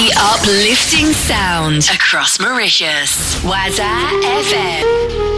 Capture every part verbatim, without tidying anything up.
The uplifting sound across Mauritius. Waza F M.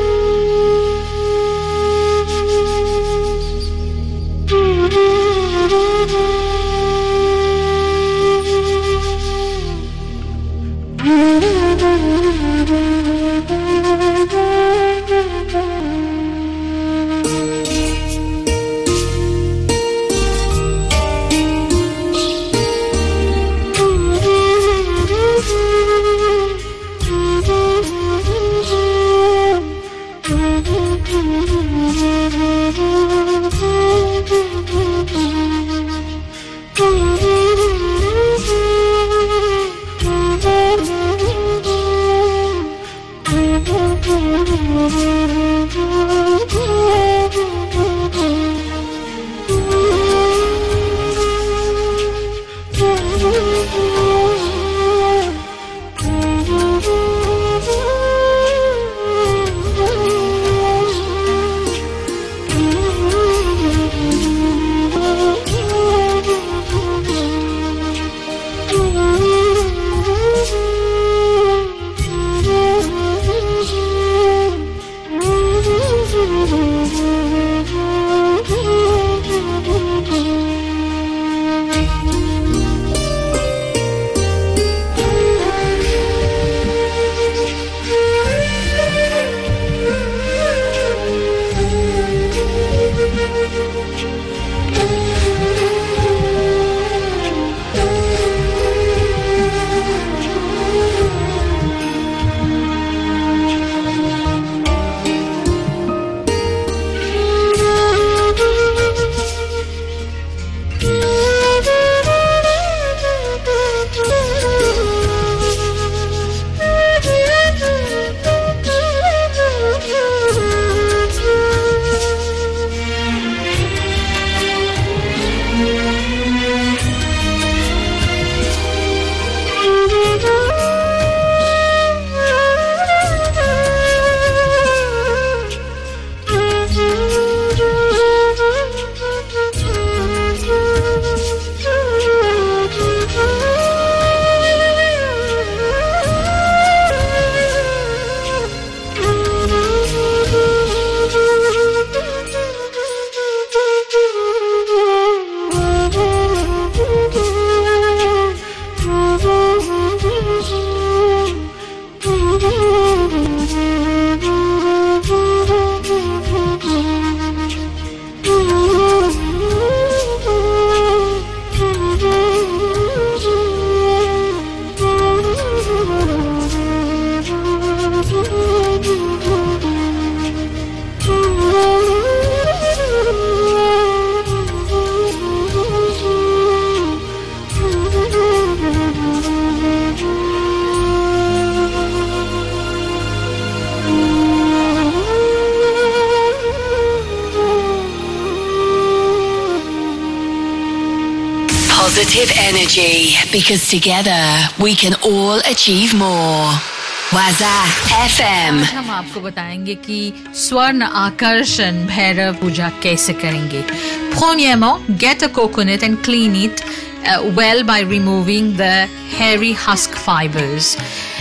Positive energy, because together we can all achieve more. Waza F M. हम आपको बताएंगे कि स्वर्ण आकर्षण भैरव पूजा कैसे करेंगे. Premièrement, get a coconut and clean it uh, well by removing the hairy husk fibers.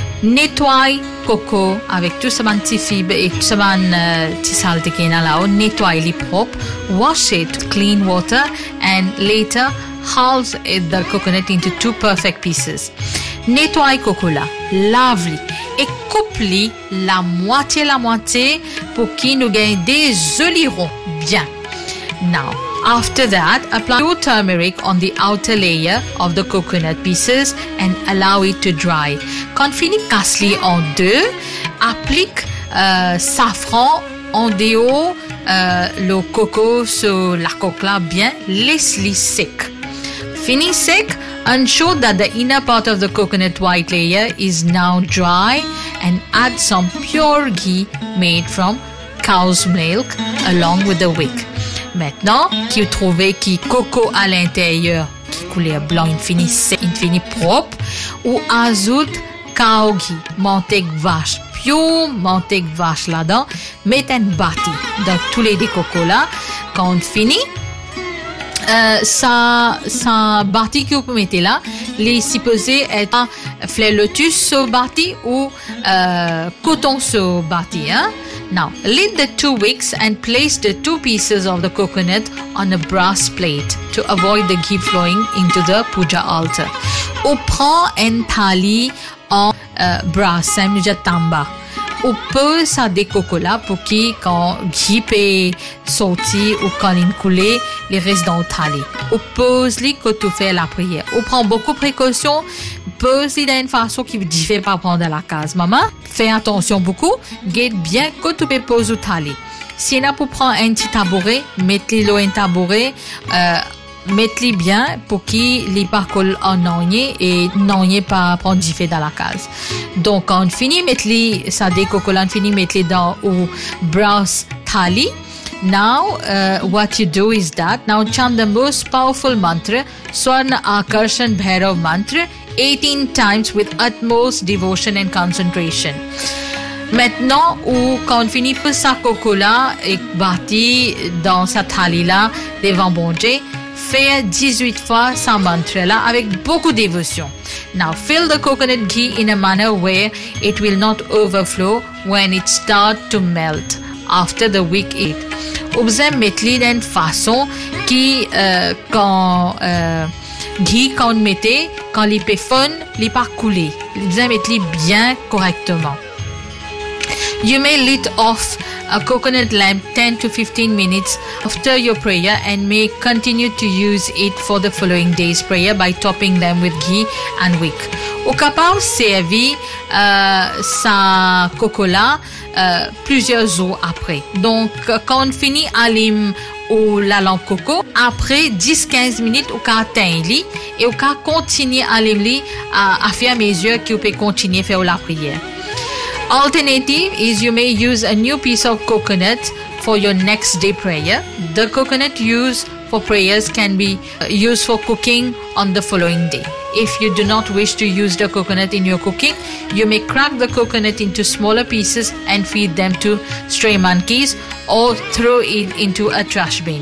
Nettoie coco avec tout ce petit fibre et tout ce petit saleté qui est là. Nettoie-le propre. Wash it with clean water and later halve the coconut into two perfect pieces. Nettoie coco là, lave-le et coupe-le la moitié la moitié pour qu'il nous gagne des olirons bien. Now, after that, apply two turmeric on the outer layer of the coconut pieces and allow it to dry. Quand fini, casse-le en deux. Applique euh, safran en déo euh, le coco sur la coque là bien. Laisse-le sec. Fini sec, ensure that the inner part of the coconut white layer is now dry and add some pure ghee made from cow's milk along with the wick. Maintenant, qui trouvez qui coco à l'intérieur, qui couleur blanc, il finit sec, il finit propre, ou ajoute cow ghee, manteque vache, pure manteque vache là-dedans, mettez un bâti dans tous les deux cocos là. Quand on finit, euh, sa, sa bâti que vous mettez là, les supposés être fleur lotus sur bâti ou euh, coton sur bâti. Hein? Now, lit the two wicks and place the two pieces of the coconut on a brass plate to avoid the ghee flowing into the puja altar. On prend une thali en euh, brass, ça veut dire tamba. On peut ça décocola pour que quand ghee peut sortir ou quand il coule, les restes dans le thali. On pose les quand tu fais la prière. On prend beaucoup de précautions. Pose les d'une façon qui diffère pas prendre à la case. Maman, fais attention beaucoup. Garde bien quand tu peux poser le thali. Si on a pour prendre un petit tabouret, mettez le un tabouret, euh, mettez bien pour qu'il les pas colle en onier et n'onier pas prendre diffère dans la case. Donc quand on finit mettez ça décocolant finit mettez dans au brass thali. Now, uh, what you do is that now chant the most powerful mantra, Swarna Akarshan Bhairav mantra, eighteen times with utmost devotion and concentration. Maintenant, où quand on finit pour sa cocola et bâti dans sa thali là devant bon Dieu, fait dix-huit fois sa mantra là avec beaucoup de dévotion. Now, fill the coconut ghee in a manner where it will not overflow when it starts to melt after the wick eight. Observe mettre d'une façon qui euh, quand euh, ghee quand on mettait quand les péfon les pas couler. Observe mettre bien correctement. You may lit off a coconut lamp ten to fifteen minutes after your prayer and may continue to use it for the following day's prayer by topping them with ghee and wick. Au capable servir euh, sa cocola euh, plusieurs jours après. Donc quand on finit allume ou la lampe coco après dix à quinze minutes au cas atteindre et au cas continuer à allumer à, à faire mesure que vous pouvez continuer à faire la prière. Alternative is you may use a new piece of coconut for your next day prayer. The coconut used for prayers can be used for cooking on the following day. If you do not wish to use the coconut in your cooking, you may crack the coconut into smaller pieces and feed them to stray monkeys or throw it into a trash bin.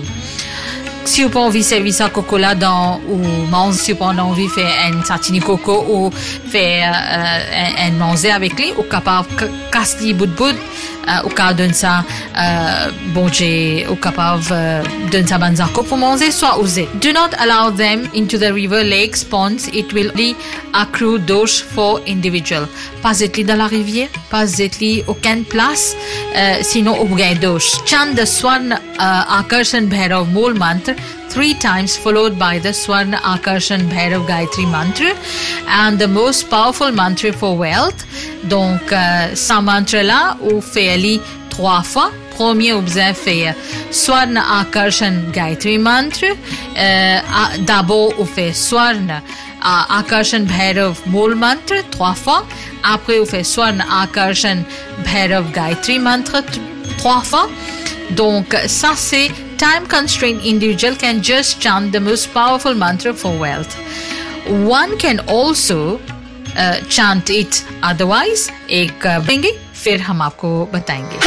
Si vous avez envie de servir ça coco là dans ou manger, si vous avez envie de faire un satini coco ou faire euh, un, un manger avec lui, ou capable casser les bout de bout, euh, ou capable donner ça euh, bon j'ai ou capable euh, donner ça banzako pour manger soit osé. Do not allow them into the river, lakes, ponds. It will be accrue dosh for individual. Pas être dans la rivière, pas être aucune place, euh, sinon au gain dosh. Chant the Swarna uh, Akarshan Bhairav Mool mantra three times followed by the Swarna Akarshan Bhairav Gayatri mantra and the most powerful mantra for wealth. Donc euh, ce mantra là ou fait trois fois. Premier observe faire Swarna Akarshan Gayatri mantra. Euh, d'abord on fait Swarna Akarshan Bhairav Mool mantra trois fois. Après on fait Swarna Akarshan Bhairav Gayatri mantra trois fois. Donc ça c'est time constrained individual can just chant the most powerful mantra for wealth. One can also uh, chant it otherwise. एक देंगे फिर हम आपको बताएंगे.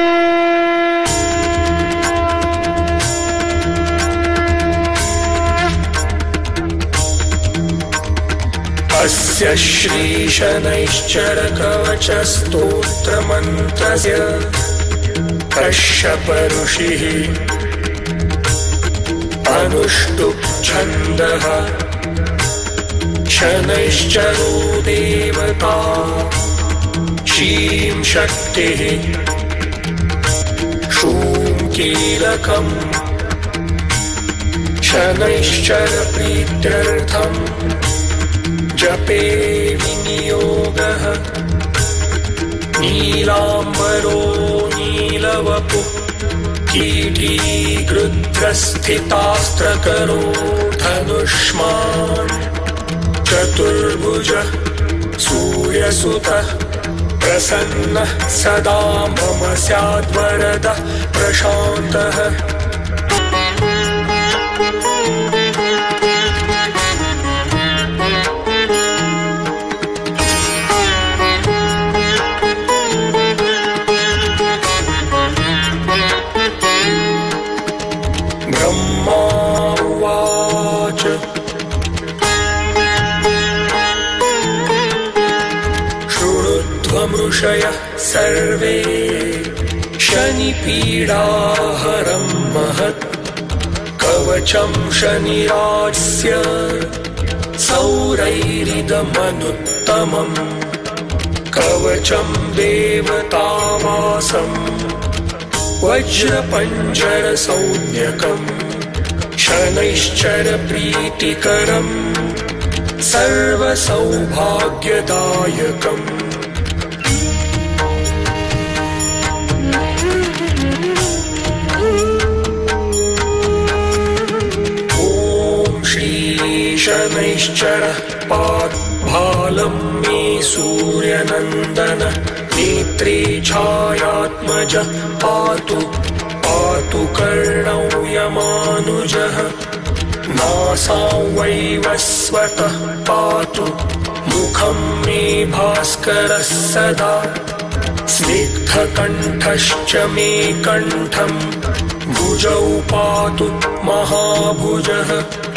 अस्य श्री शनैश्चर कवच स्तोत्र मंत्रस्य कश्यप ऋषिः अनुष्टुप् छन्दः शनैश्चरो देवता शीं शक्तिः शूं कीलकम् शनैश्चर प्रीत्यर्थम् जपे विनियोगः नीलाम्बरो नीलवपुः कीटी गृध्रस्थितास्त्रकरो धनुष्मान् चतुर्भुजः सूर्यसुतः प्रसन्नः सदा मम स्याद्वरदः प्रशान्तः ब्रह्मा ऊर्ध्वमृषयः सर्वे शनिपीडाहरं महत् कवचं शनिराजस्य सौरैरिदमनुत्तमम् कवचं देवतावासम् वज्रपञ्जरसौज्ञकम् शनैश्चरप्रीतिकरम् सर्वसौभाग्यदायकम् शनैश्चरः पात् भालं मे सूर्यनन्दन नेत्रे छायात्मजः पातु पातु कर्णौ यमानुजः नासां वैवस्वतः पातु मुखं मे भास्करः सदा स्निग्धकण्ठश्च मे कण्ठं भुजौ पातु महाभुजः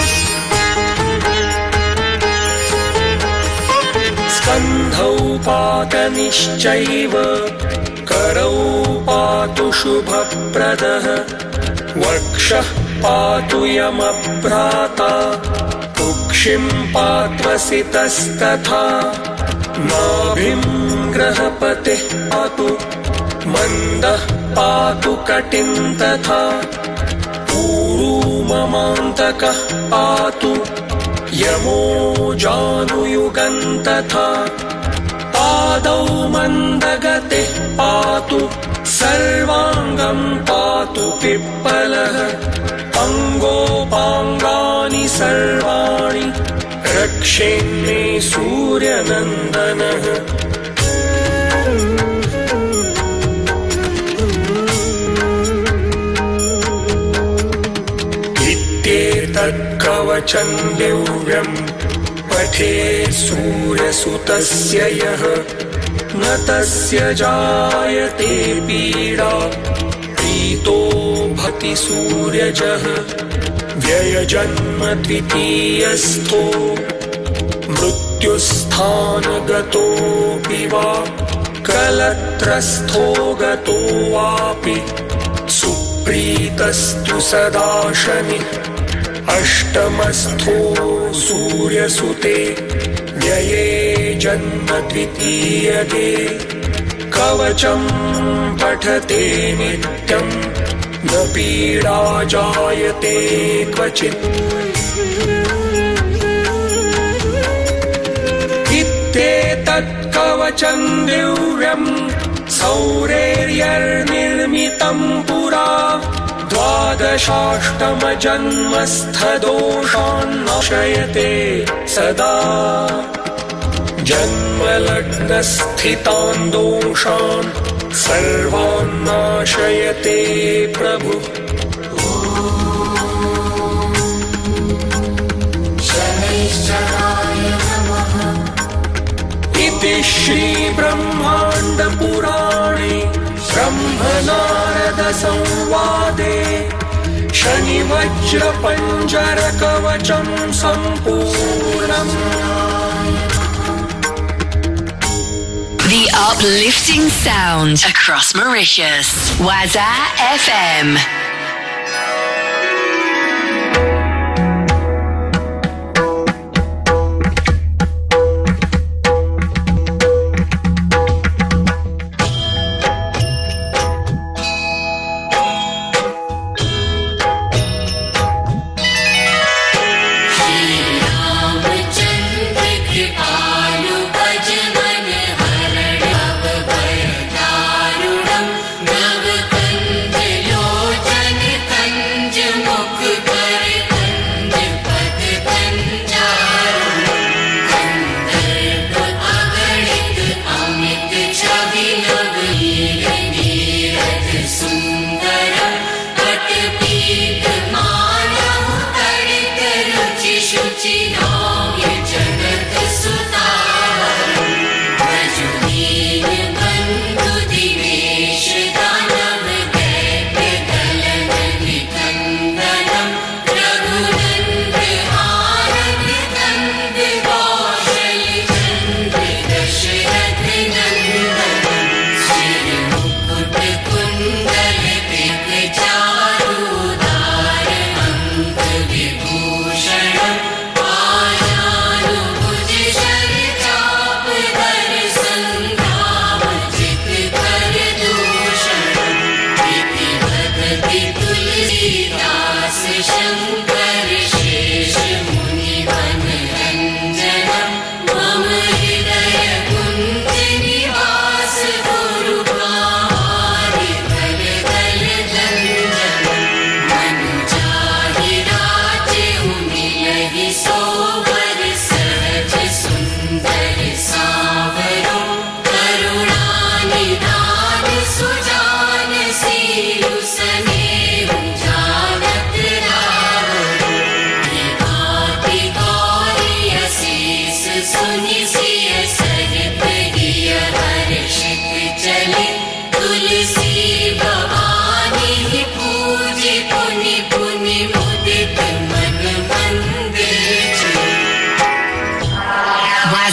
स्कन्धौ पातनिश्चैव करौ पातु शुभप्रदः वक्षः पातु यमभ्राता कुक्षिं पात्वसितस्तथा नाभिं ग्रहपतिः पातु मन्दः पातु कटिं तथा ऊरू ममान्तकः पातु यमो जानुयुगं तथा पादौ मन्दगतिः पातु सर्वाङ्गं पातु पिप्पलः अङ्गोपाङ्गानि सर्वाणि रक्षेन्मे सूर्यनन्दनः इत्येतत्कवचं दिव्यम् पठे सूर्यसुतस्य यः न तस्य जायते पीडा प्रीतो भवति सूर्यजः व्ययजन्म द्वितीयस्थो मृत्युस्थानगतोऽपि वा कलत्रस्थो गतो वापि सुप्रीतस्तु सदा शनिः अष्टमस्थो सूर्यसुते व्यये जन्म द्वितीयके कवचं पठते नित्यं न पीडा जायते क्वचित् इत्येतत् कवचं दिव्यं सौरेर्यर्निर्मितं पुरा द्वादशाष्टमजन्मस्थदोषान् नाशयते सदा जन्मलग्नस्थितान् दोषान् सर्वान् नाशयते प्रभु इति श्रीब्रह्माण्डपुराणे ब्रह्मनारदसंवादे शनिवज्रपञ्जरकवचं सम्पूर्णम्. The uplifting sound across Mauritius. Waza F M. Navakandilo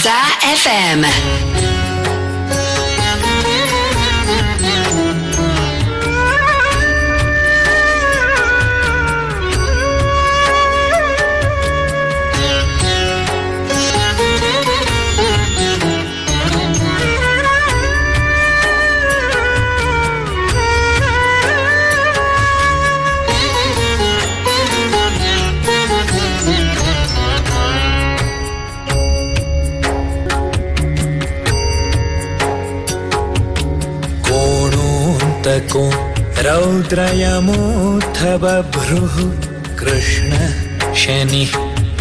Waza F M. को रौद्रयमोऽथ बभ्रुः कृष्ण शनिः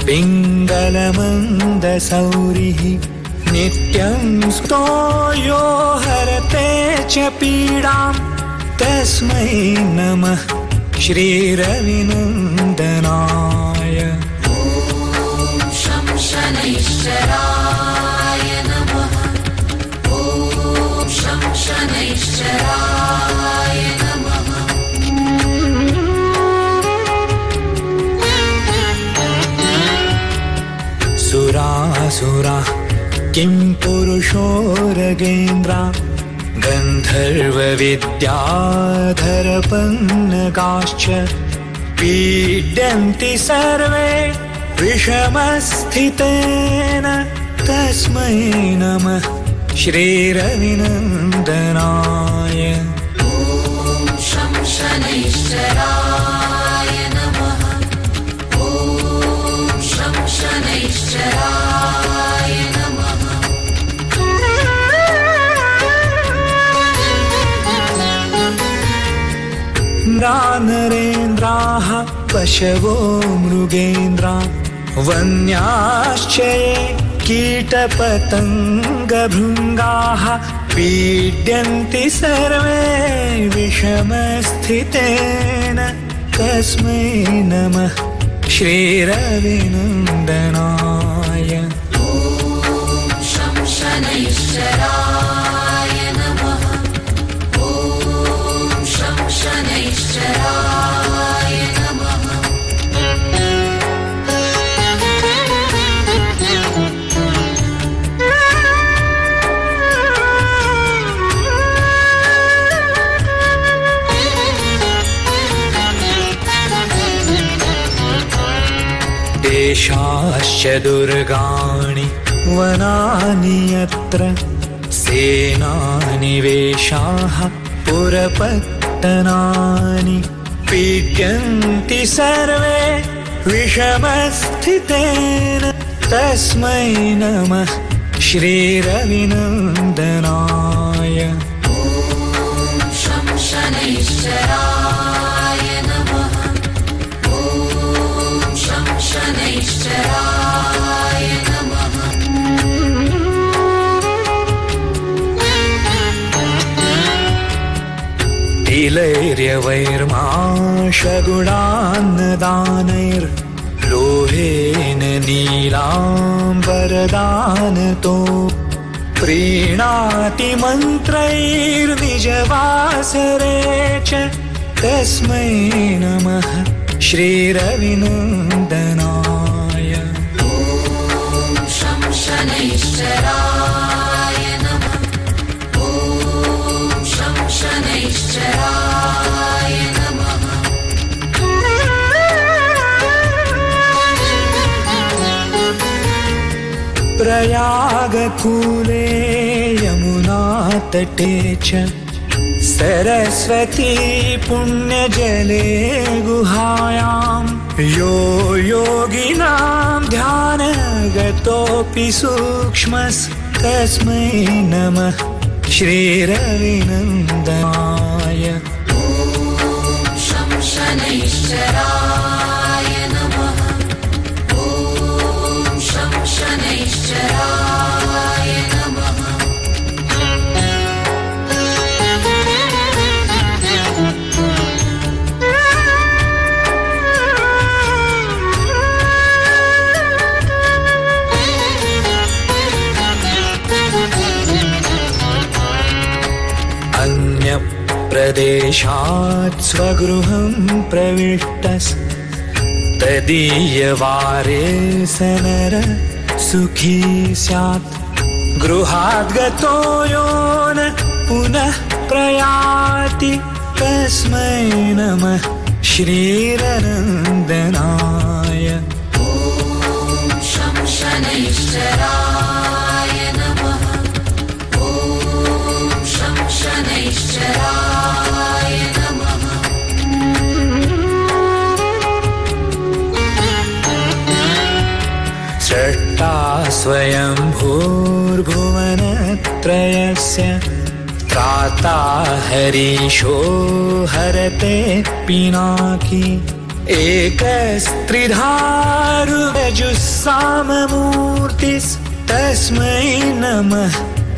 पिङ्गलमन्दसौरिः नित्यं स्तो यो हरते च पीडां तस्मै नमः श्रीरविनन्दनाय ॐ शं शनैश्चराय नमः ॐ शं शनैश्चराय नमः सुरासुरा किं पुरुषोरगेन्द्रा गन्धर्वविद्याधरपन्नगाश्च पीड्यन्ति सर्वे विषमस्थितेन तस्मै नमः श्रीरविनन्दनाय ॐ शं शनैश्चराय नमः ॐ शं शनैश्चराय नमः नरेन्द्राः पशवो मृगेन्द्रा वन्याश्च ये कीटपतङ्गभृङ्गाः पीड्यन्ति सर्वे विषमस्थितेन तस्मै नमः श्रीरविनन्दनाय ॐ शं शनैश्चराय नमः ॐ शं शनैश्चराय नमः देशाश्च दुर्गाणि वनानि यत्र सेनानिवेशाः पुरपत्तनानि पीड्यन्ति सर्वे विषमस्थितेन तस्मै नमः श्रीरविनन्दनाय ॐ शं शनैश्चराय नमः ॐ शं शनैश्चराय नमः तिलैर्यवैर्माशगुणान्नदानैर्लोहेन नीलाम्बरदानतो प्रीणाति मन्त्रैर्निजवासरे च तस्मै नमः श्रीरविनन्दनाय ॐ शं शनैश्चराय नमः ॐ शं शनैश्चराय नमः प्रयागकूले यमुनातटे च सरस्वती पुण्यजले गुहायां यो योगिनां ध्यानगतोऽपि सूक्ष्मस्तस्मै नमः श्रीरविनन्दनाय ॐ शं शनैश्चराय नमः ॐ शं शनैश्चराय नमः प्रदेशात् स्वगृहं प्रविष्टस् तदीयवारे सनर सुखी स्यात् गृहात् गतो यो न पुनः प्रयाति तस्मै नमः श्रीरनन्दनाय ॐ शं शनैश्चराय नमः ॐ शं शनैश्चराय नमः सृष्टा स्वयं भूर्भुवनत्रयस्य त्राता हरीशो हरते पिनाकी एकस्त्रिधारुजुस्साममूर्तिस्तस्मै नमः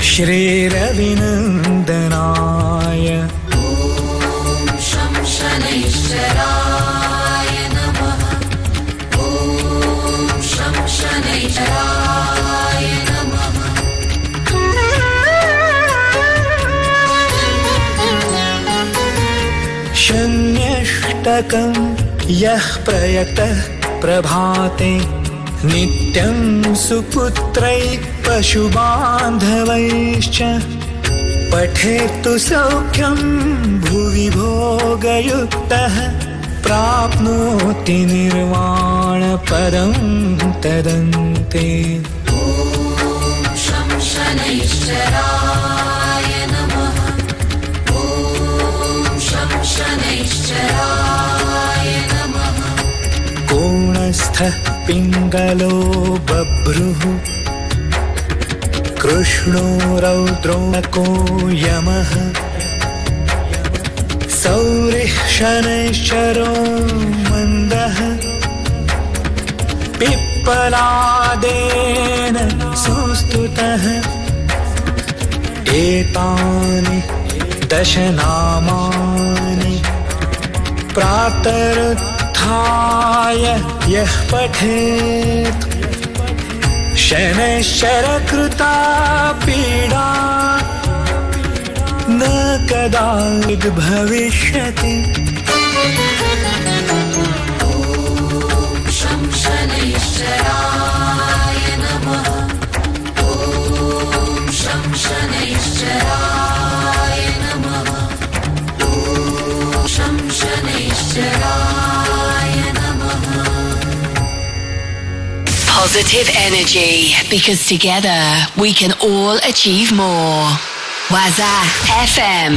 श्रीरविनन्दनाय ॐ शं शनैश्चराय नमः ॐ शं शनैश्चराय नमः शन्यष्टकं यः प्रयतः प्रभाते नित्यं सुपुत्रैः पशुबान्धवैश्च पठेत्तु सौख्यं भुवि भोगयुक्तः प्राप्नोति निर्वाणपदं तदन्ते ॐ शं शनैश्चराय नमः ॐ शं शनैश्चराय नमः कोणस्थः पिङ्गलो बभ्रुः कृष्णो रौद्रो नको यमः सौरिः शनैश्चरो मन्दः पिप्पलादेन संस्तुतः एतानि दशनामानि प्रातरुत्थाय यः पठेत् शनैश्चरकृता पीडा न कदाचिद् भविष्यति ॐ शं शनैश्चराय नमः ॐ शं शनैश्चराय नमः ॐ शं शनैश्चराय नमः. Positive energy, because together we can all achieve more. Waza F M.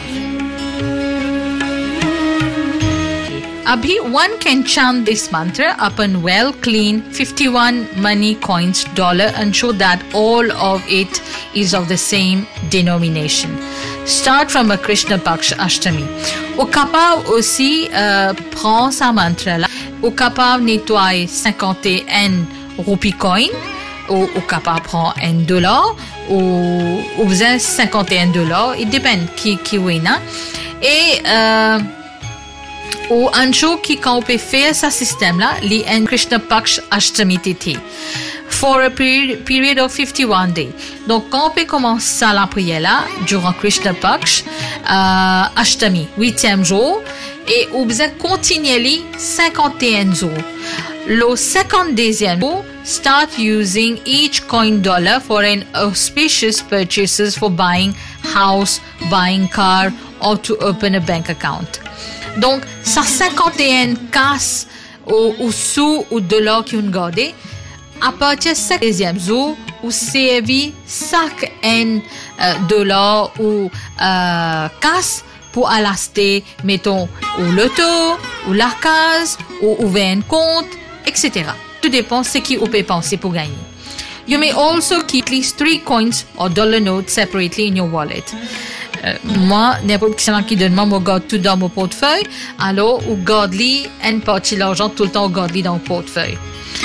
Abhi, one can chant this mantra upon well clean fifty-one money coins dollar and show that all of it is of the same denomination. Start from a Krishna Paksh Ashtami. Au capable aussi euh, prend sa mantra là. Au capable nettoie cinquante et un rupee coin. Au, au capable prend un dollar. Ou ou besoin cinquante et un dollars. It depend qui qui wina. Et euh, ou anjo qui quand on peut faire ce système là, li en Krishna Paksh Ashtami Tithi for a period, period of fifty-one days. Donc quand on peut commencer la prière là durant Krishna Paksh euh, Ashtami huitième jour et on besoin continuer cinquante et un jours. Le cinquante-deuxième jour, start using each coin dollar for an auspicious purchases for buying house, buying car or to open a bank account. Donc, ça cinquante et un casse ou, ou sous ou dollars qui ont gardé, à partir du deuxième jour, ou servi chaque un euh, dollar ou euh, casse pour acheter, mettons, ou l'auto, ou la case, ou ouvrir un compte, et cetera. Tout dépend de ce qui vous peut penser pour gagner. You may also keep at least three coins or dollar notes separately in your wallet. Euh, moi, n'importe qui qui donne moi, je garde tout dans mon portefeuille. Alors, ou garde-li une partie de l'argent tout le temps, garde-li dans le portefeuille.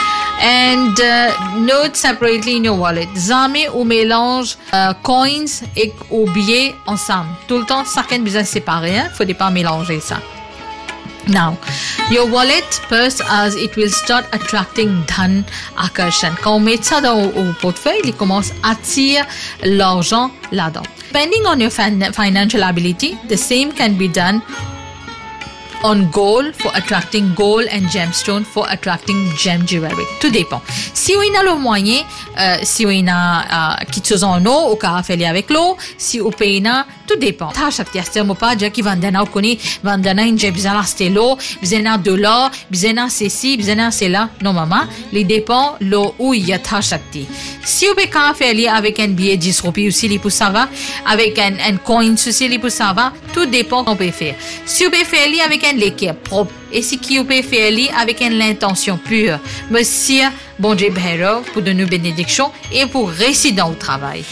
And uh, note separately in your wallet. Jamais ou mélange uh, coins et ou billets ensemble. Tout le temps, chacun besoin séparer. Hein? Faut pas mélanger ça. Now, your wallet purse as it will start attracting dhan akarshan. Quand on met ça dans au portefeuille, il commence à attirer l'argent là-dedans. Depending on your fin- financial ability, the same can be done on gold for attracting gold and gemstone for attracting gem jewelry. Tout dépend. Si on a le moyen, euh, si on a euh, quelque chose en eau, ou qu'à faire avec l'eau, si on paye, tout dépend. Ta shakti astiamo pas dire qui vendana koni vendana inje bizana stelo, bizana dollar, bizana ceci, bizana cela. Non maman, les dépend l'eau où il y a ta shakti. Si on peut qu'à faire avec un billet dix roupies aussi les pour ça va, avec un un coin aussi les pour ça va, tout dépend qu'on peut faire. Si on peut faire avec un lait qui est propre et si qui on peut faire avec une intention pure. Monsieur bon Dieu Bhairav pour donner bénédiction et pour réussir au travail.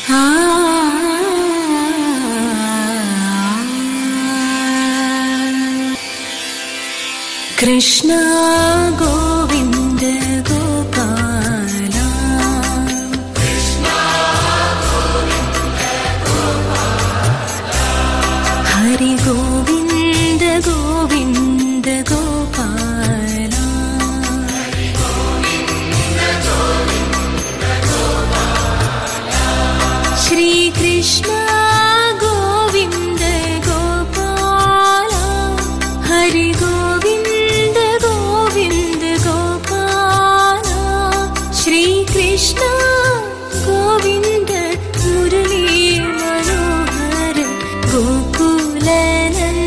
Krishna Govinda Gopala Krishna Govinda Gopala Hari Govinda Govinda Gopala Hari Govinda Govinda Gopala Shri Krishna Govinda Gopala Hari Govinda Krishna Govinda Murali Manohar Gokula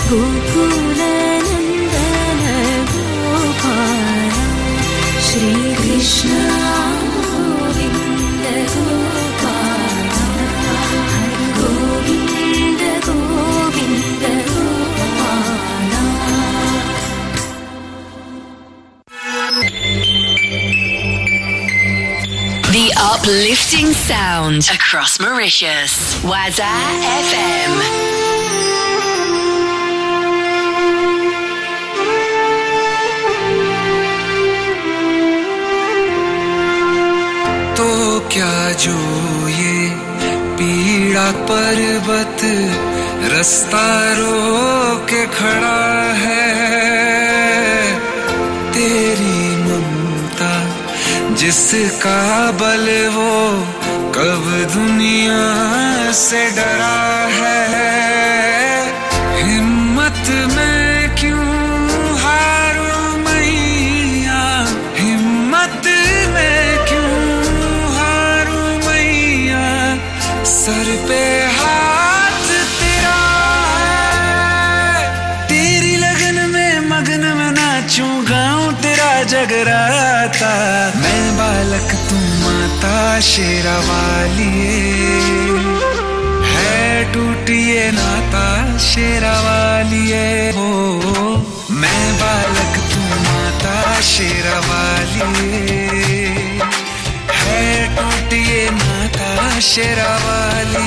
गोकुलनन्दन Gopal Shri Krishna Govind Gopal Govind Govind Gopal. The uplifting sound across Mauritius. Waza F M. तो क्या जो ये पीड़ा पर्वत रास्ता रोके खड़ा है, तेरी ममता जिसका बल वो कब दुनिया से डरा है. हिम्मत में क्यों हारूं मैया, हिम्मत में क्यों हारूं मैया, सर पे हाथ तेरा है. तेरी लगन में मगन में नाचूं गाऊं तेरा जगराता. मैं बालक तू माता शेरावाली है, टूटिए नाता शेरावाली हो. मैं बालक तू माता शेरावाली है, टूटिए नाता शेरावाली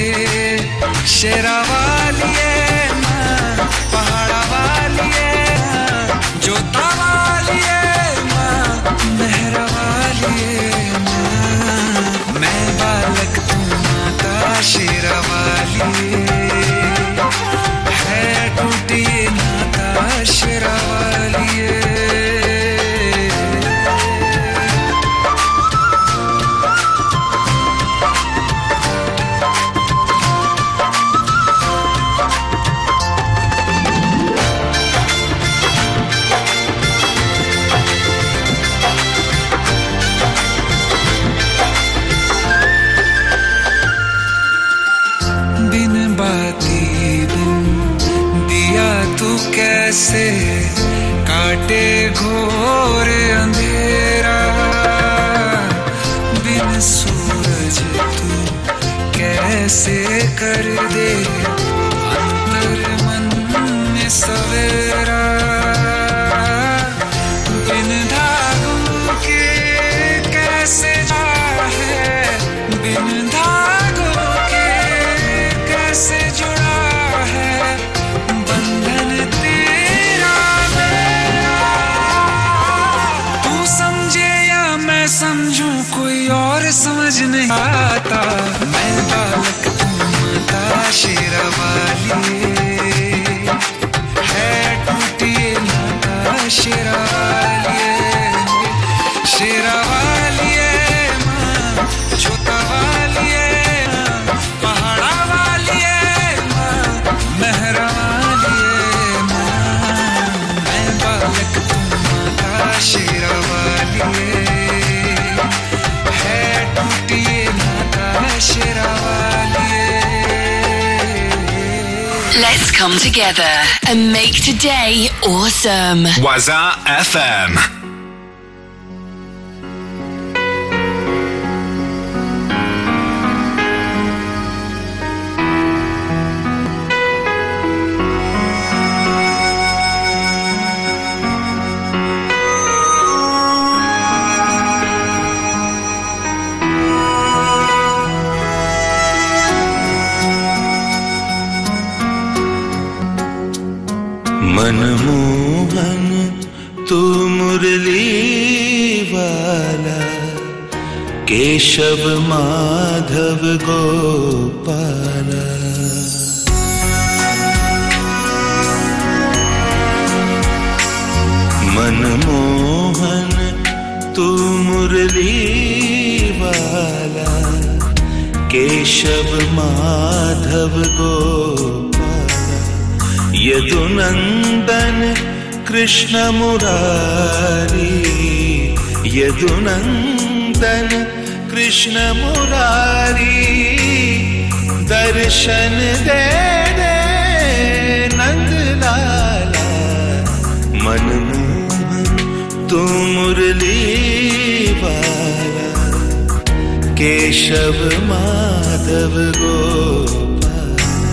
शेरावाली माँ पहाड़ा वाली जोता वाली माँ मेहरा वाली माँ. मैं बालक तू माता शेरावाली है, टूटिए नाता शेरावाली. कैसे काटे घोर अंधेरा, बिन सूरज तू कैसे कर दे अंतर मन में सवेरा. बिन धागों के कैसे चाहे, बिन धागों के कैसे जुड़ा है बंधन तेरा मेरा. तू समझे या मैं समझूं कोई और समझ नहीं आता. मैं बालक तू माता शेरावाली है, टूटिए नाता शेरावाली शेरावाली माँ छोटा वाली पहाड़ा वाली माँ मेहरा वाली माँ. मैं बालक तू माता शेरावाली है, टूटिए नाता Sherawali. Let's come together and make today awesome. Waza F M. Manmohan तू मुरली वाला, केशव माधव गोपाला. मनमोहन तू मुरली वाला, केशव माधव गोपाला. यदुनंदन कृष्ण मुरारी, यदुनंदन कृष्ण मुरारी. दर्शन दे दे नंद केशव माधव गोपाल।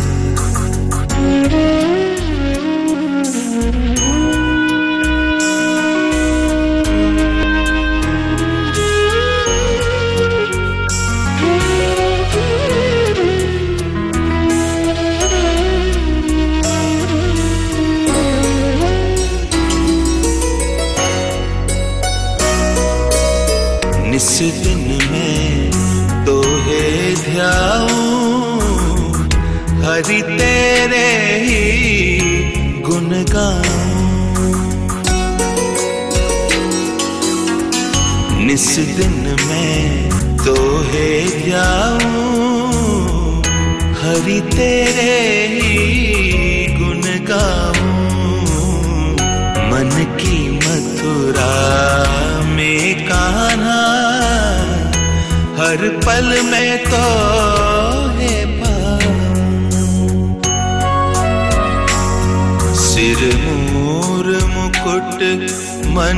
निस दिन में तोहे ध्याऊं, हरि तेरे ही गुण गाऊं। निस दिन में तोहे ध्याऊं, हरि तेरे ही गुण गाऊं। मन की मथुरा में कान्हा, हर पल में तो है पाऊं। सिर मोर मुकुट मन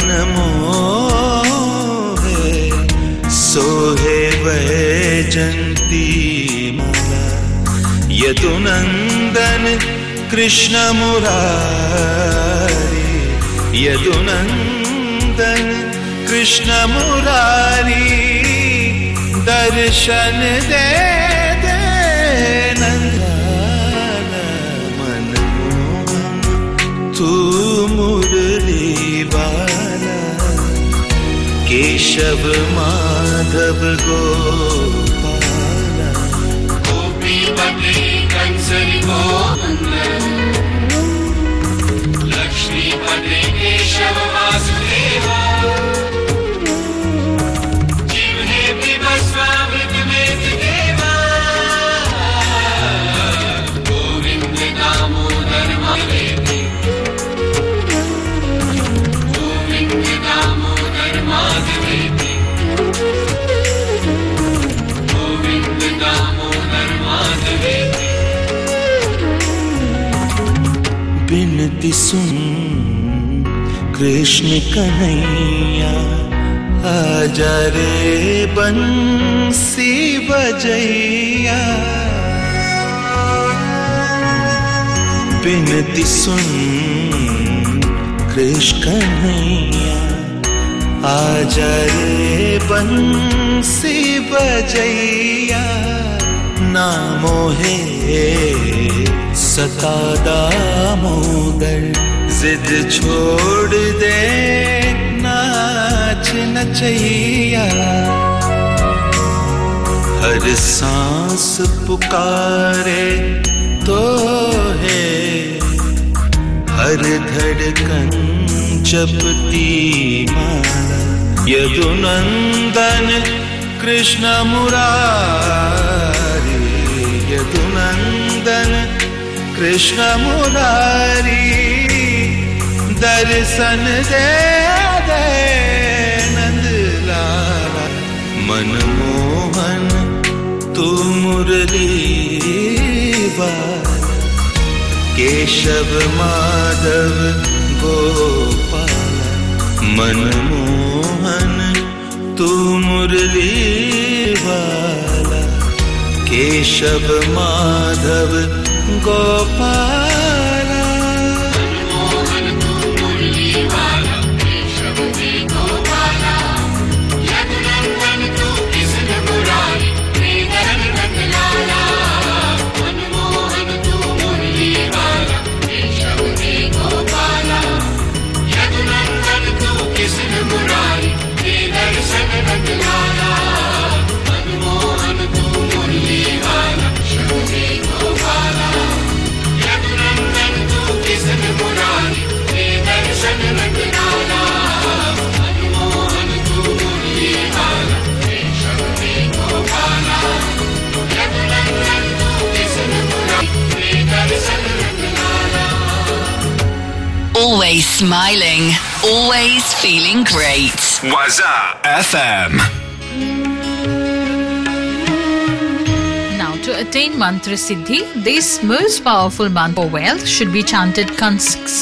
मोहे, सोहे वैजंती माला। यदुनंदन कृष्ण मुरारी, यदुनंदन कृष्ण मुरारी। दर्शन दे दे नंदलाला, मनमोहन तू मुरली वाला। केशव माधव गोपाला। गोपीपते कंसरि गोवंदन, लक्ष्मीपते केशव वासुदेवा। बिनती सुन कृष्ण कन्हैया, आजा रे बंसी बजैया। बिनती सुन कृष्ण कन्हैया, आजा रे बंसी बजैया। नामो है सता दामोदर, जिद छोड़ दे नाच नचैया। हर सांस पुकारे तो है, हर धड़कन जपती माला। यदुनंदन कृष्ण मुरारी, यदुनंदन कृष्ण मुरारी। दर्शन दे दे नंदलाला, मनमोहन तू मुरली वाला। केशव माधव गोपाला, मनमोहन तू मुरली वाला। केशव माधव गोपाला। मनमोहन तू मुरली वाला, केशव हे गोपाला। यदुनंदन तू कृष्ण मुरारी, श्रीधर नंदलाला। मनमोहन तू मुरली वाला, केशव हे गोपाला। यदुनंदन तू कृष्ण मुरारी, श्रीधर नंदलाला। मनमोहन तू मुरली वाला, केशव हे गोपाला। यदुनंदन तू कृष्ण मुरारी, श्रीधर नंदलाला। मनमोहन तू मुरली वाला, केशव हे गोपाला। यदुनंदन तू Krishna Murari, Shridhar Nandlala. Always smiling, always feeling great. Waza F M. Now, to attain mantra siddhi, this most powerful mantra for wealth should be chanted cons-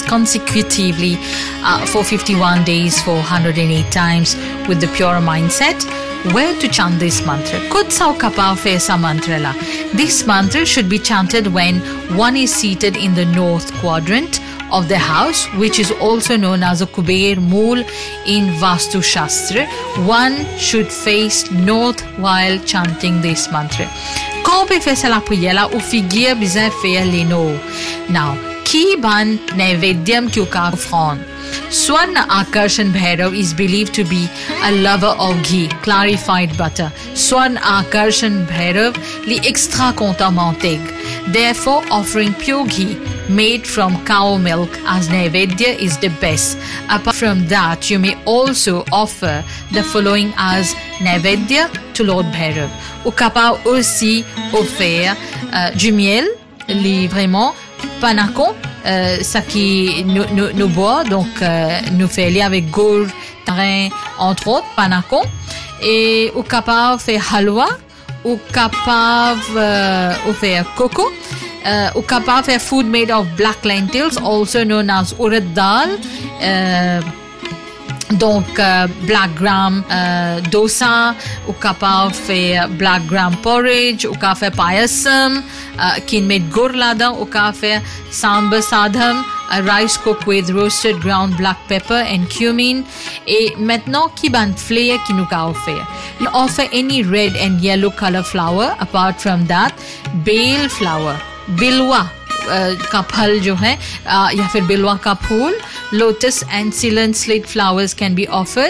consecutively uh, for fifty-one days for one hundred eight times with the pure mindset. where to chant this mantra. Kutsa Kapao Fesa Mantrala. This mantra should be chanted when one is seated in the north quadrant of the house, which is also known as a Kuber Mool in Vastu Shastra. One should face north while chanting this mantra. Kope Fesala Puyela Ufigia Biza Fea Leno. Now, Ki Ban Nevedyam Kyuka Fron. Swarna Akarshan Bhairav is believed to be a lover of ghee, clarified butter. Swarna Akarshan Bhairav li extra conta manteigue. Therefore, offering pure ghee made from cow milk as Naivedya is the best. Apart from that, you may also offer the following as Naivedya to Lord Bhairav. Ou capable aussi offrir euh, du miel, li vraiment panakon, euh, ça qui nous, nous, nous boit, donc euh, nous fait lier avec gourd, tarin, entre autres, panakon. Et ou capable faire halwa, ou capable euh, faire coco. Uh, ou capable faire food made of black lentils, also known as urad dal. Uh, donc uh, black gram uh, dosa, ou capable faire black gram porridge, ou capable faire payasam, uh, kin made gurlada, ou capable faire sambar sadham, a rice cooked with roasted ground black pepper and cumin. Et maintenant, qui ban flair qui nous ka offer. You offer any red and yellow color flower. Apart from that, bale flower, बिलवा का फल जो है या फिर बिलवा का फूल, lotus and ceylon slate flowers can be offered.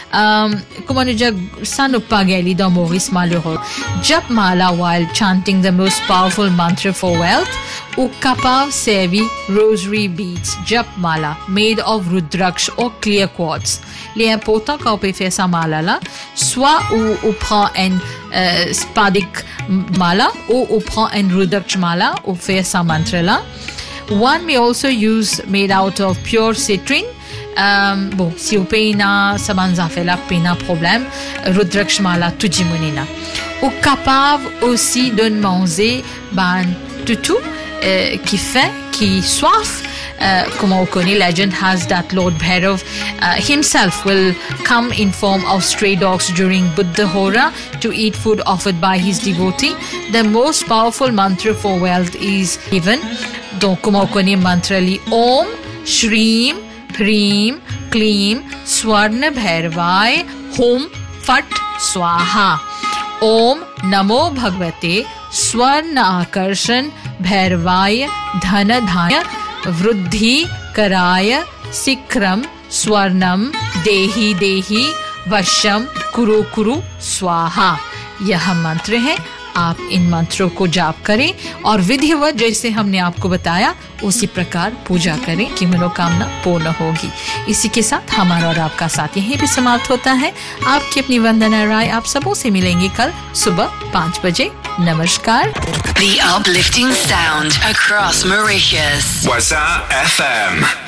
Kumanuja sanupageli da Maurice Malheureux. Jap mala while chanting the most powerful mantra for wealth. Ukapav sevi rosary beads. Jap mala made of rudraksh or clear quartz. Les importants quand on peut faire sa mala là, soit ou on prend un euh, spadik mala ou on prend un rudraksh mala ou faire sa mantra là. One may also use made out of pure citrine. Um, bon, si on paye na samanza fait là, paye na problème. Rudraksh mala tujimunina. Ou capable aussi de manger ban tutu euh, qui fait, qui soif. Uh, como on connaît, legend has that Lord Bhairav uh, himself will come in form of stray dogs during Buddha Hora to eat food offered by his devotee. The most powerful mantra for wealth is given. Donc, como on connaît mantra li Om Shreem Preem Kleem Swarna Bhairavai Hum Fat Swaha. Om Namo Bhagavate Swarna Akarshan Bhairavai Dhana Dhanya वृद्धि कराय सिक्रम स्वर्णम देहि देहि वशम कुरु कुरु स्वाहा. यह मंत्र है. आप इन मंत्रों को जाप करें और विधिवत जैसे हमने आपको बताया उसी प्रकार पूजा करें कि मनोकामना पूर्ण होगी. इसी के साथ हमारा और आपका साथ यहीं पे समाप्त होता है. आपकी अपनी वंदना राय आप सबों से मिलेंगे कल सुबह पाँच बजे. नमस्कार. The uplifting sound across Mauritius. Waza F M.